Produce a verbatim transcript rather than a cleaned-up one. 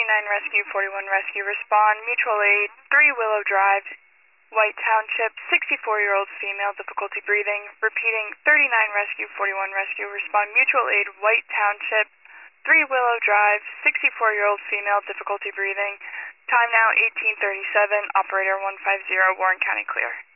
thirty-nine Rescue, forty-one Rescue, respond. Mutual aid, three Willow Drive, White Township, sixty-four-year-old female, difficulty breathing. Repeating, thirty-nine Rescue, forty-one Rescue, respond. Mutual aid, White Township, three Willow Drive, sixty-four-year-old female, difficulty breathing. Time now eighteen thirty-seven, operator one five zero, Warren County clear.